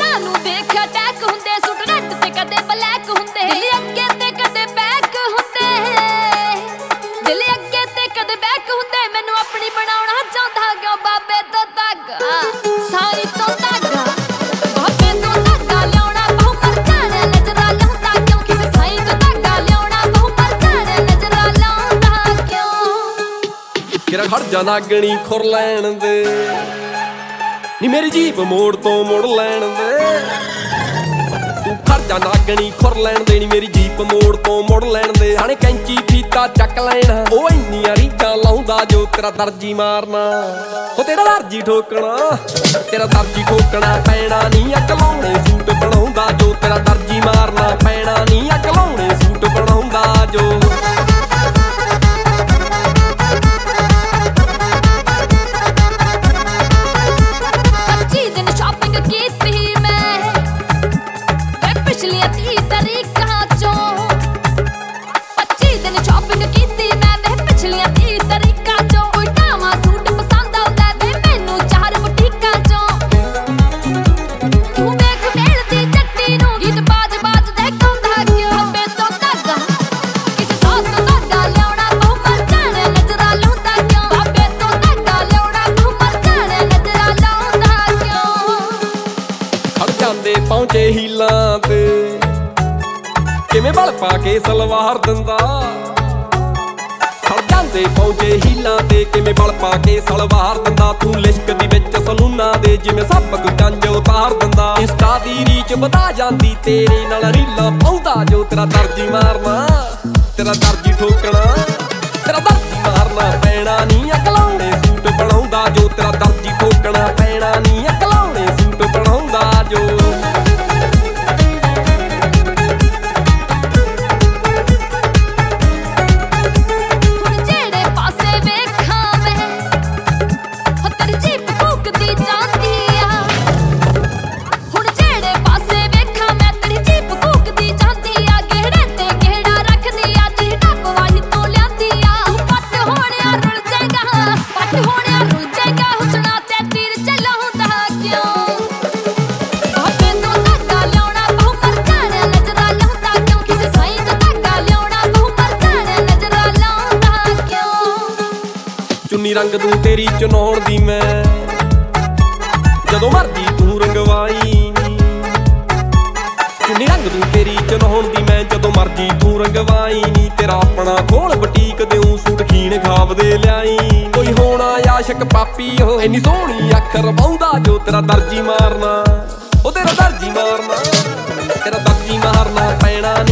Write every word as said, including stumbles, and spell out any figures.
ਸਾਨੂੰ ਦੇਖਿਆ ਟੈਕ ਹੁੰਦੇ ਸੁੱਟ ਰੈੱਡ ਤੇ ਕਦੇ ਬਲੈਕ ਹੁੰਦੇ ਦਿਲ ਅੱਗੇ ਤੇ ਕਦੇ ਬੈਕ ਹੁੰਦੇ ਦਿਲ ਅੱਗੇ ਤੇ ਕਦੇ ਬੈਕ ਹੁੰਦੇ ਮੈਨੂੰ ਆਪਣੀ ਬਣਾਉਣਾ ਚਾਹੁੰਦਾ ਕਿਉਂ ਬਾਬੇ ਤੋਂ ਧਾਗਾ ਸਾਈ ਤੋਂ ਧਾਗਾ ਬਾਬੇ ਤੋਂ ਧਾਗਾ ਲਿਆਉਣਾ ਬਹੁ ਮਰ ਜਾਣੇ ਨਜ਼ਰਾਂ ਲਾਉਂਦਾ ਕਿਉਂ ਕਿਸੇ ਸਾਈ ਤੋਂ ਧਾਗਾ ਲਿਆਉਣਾ ਬਹੁ ਮਰ ਜਾਣੇ ਨਜ਼ਰਾਂ ਲਾਉਂਦਾ ਕਿਉਂ ਕਿਰਾ ਖੜ ਜਾ ਨਾਗਣੀ ਖੁਰ ਲੈਣ ਦੇ ਨੀ ਮੇਰੀ ਜੀਪ ਮੋੜ ਤੋਂ ਮੁੜ ਲੈਣ ਦੇ ਤੂੰ ਖੜ ਜਾ ਨਾਗਣੀ ਖੁਰ ਲੈਣ ਦੇ ਨੀ ਮੇਰੀ ਜੀਪ ਮੋੜ ਤੋਂ ਮੁੜ ਲੈਣ ਦੇ ਹਾਣੇ ਕੈਂਚੀ ਫੀਤਾ ਚੱਕ ਲੈਣਾ ਉਹ ਇੰਨੀਆਂ ਰੀਝਾਂ ਲਾਉਂਦਾ ਜੋ ਤੇਰਾ ਦਰਜੀ ਮਾਰਨਾ ਉਹ ਤੇਰਾ ਦਰਜੀ ਠੋਕਣਾ ਤੇਰਾ ਦਰਜੀ ਠੋਕਣਾ ਪੈਣਾ ਨੀ ਅਕਲਾਉਣੇ ਸੂਟ ਬਣਾਉਂਦਾ ਜੋ ਤੇਰਾ ਦਰਜੀ ਮਾਰਨਾ ਪੈਣਾ ਨੀ ਅਕਲਾਉਣੇ ਸੂਟ ਬਣਾਉਂਦਾ ਜੋ ਪਿਛਲੀਆਂ ਤੀਹ ਤਰੀਕਾਂ ਚੋਂ ਪੱਚੀ ਦਿਨ ਸ਼ਾਪਿੰਗ ਕੀਤੀ ਮੈਂ ਵੇ ਪਿਛਲੀਆਂ ਤੀਹ ਤਰੀਕਾਂ ਚੋਂ ਉਲਟਾਵਾਂ ਸੂਟ ਪਸੰਦ ਆਉਂਦਾ ਵੇ ਮੈਨੂੰ ਚਾਰ ਬੁਟੀਕਾਂ ਚੋਂ ਤੂੰ ਵੇਖ ਮੇਲਦੀ ਜੱਟੀ ਨੂੰ ਗੀਤ ਬਾਜ ਬਾਜ ਦੇ ਗਾਉਂਦਾ ਕਿਉਂ ਬਾਬੇ ਤੋਂ ਧਾਗਾ ਕਿਸੇ ਸੌ ਤੋਂ ਧਾਗਾ ਲਿਆਉਣਾ ਬਹੁ ਮਰ ਜਾਣੇ ਨਜ਼ਰਾਂ ਲਾਉਂਦਾ ਕਿਉਂ ਬਾਬੇ ਤੋਂ ਧਾਗਾ ਲਿਆਉਣਾ ਬਹੁ ਮਰ ਜਾਣੇ ਨਜ਼ਰਾਂ ਲਾਉਂਦਾ ਕਿਉਂ ਖੜ ਜਾਂਦੇ ਪਹੁੰਚੇ ਹੀਲਾਂ ਤੇ ਕਿਵੇਂ ਬਲ ਪਾ ਕੇ ਸਲਵਾਰ ਦਿੰਦਾ ਖੜ ਜਾਂਦੇ ਪਹੁੰਚੇ ਹੀਲਾਂ ਤੇ ਕਿਵੇਂ ਬਲ ਪਾ ਕੇ ਸਲਵਾਰ ਦਿੰਦਾ ਤੂੰ ਲਿਸ਼ਕ ਦੀ ਵਿੱਚ ਸਲੂਨਾ ਦੇ ਜਿਵੇਂ ਸੱਪ ਕੋਈ ਜੰਜ ਉਤਾਰ ਦਿੰਦਾ ਇੰਸਟਾ ਦੀ ਰੀਚ ਵਧਾ ਜਾਂਦੀ ਤੇਰੇ ਨਾਲ ਰੀਲਾਂ ਪਾਉਂਦਾ ਜੋ ਤੇਰਾ ਦਰਜੀ ਮਾਰਨਾ ਤੇਰਾ ਦਰਜੀ ਠੋਕਣਾ ਤੇਰਾ ਦਰਜੀ ਮਾਰਨਾ ਪੈਣਾ ਨੀ ਅਕਲਾਉਣੇ ਸੂਟ ਬਣਾਉਂਦਾ ਜੋ ਤੇਰਾ ਦਰਜੀ ਠੋਕਣਾ ਪੈਣਾ ਨੀ ਅਕਲਾਉਣੇ ਸੂਟ ਬਣਾਉਂਦਾ ਜੋ ਚੁੰਨੀ ਰੰਗ ਦੂੰ ਤੇਰੀ ਚੁਣਾਉਣ ਦੀ ਮੈਂ ਜਦੋਂ ਮਰਜੀ ਤੂੰ ਰੰਗਵਾਈ ਨੀ ਚੁੰਨੀ ਰੰਗ ਦੂੰ ਤੇਰੀ ਚੁਣਾਉਣ ਦੀ ਮੈਂ ਜਦੋਂ ਮਰਜੀ ਤੂੰ ਰੰਗਵਾਈ ਨੀ ਤੇਰਾ ਆਪਣਾ ਖੋਲ ਬੁਟੀਕ ਦਿਉ ਸੂਟ ਖੀਣ ਖਾਬ ਦੇ ਲਿਆਈ ਕੋਈ ਹੋਣਾ ਆਸ਼ਕ ਪਾਪੀ ਉਹ ਇੰਨੀ ਸੋਹਣੀ ਅੱਖ ਰਵਾਉਂਦਾ ਜੋ ਤੇਰਾ ਦਰਜੀ ਮਾਰਨਾ ਉਹ ਤੇਰਾ ਦਰਜੀ ਮਾਰਨਾ ਤੇਰਾ ਦਰਜੀ ਮਾਰਨਾ ਪੈਣਾ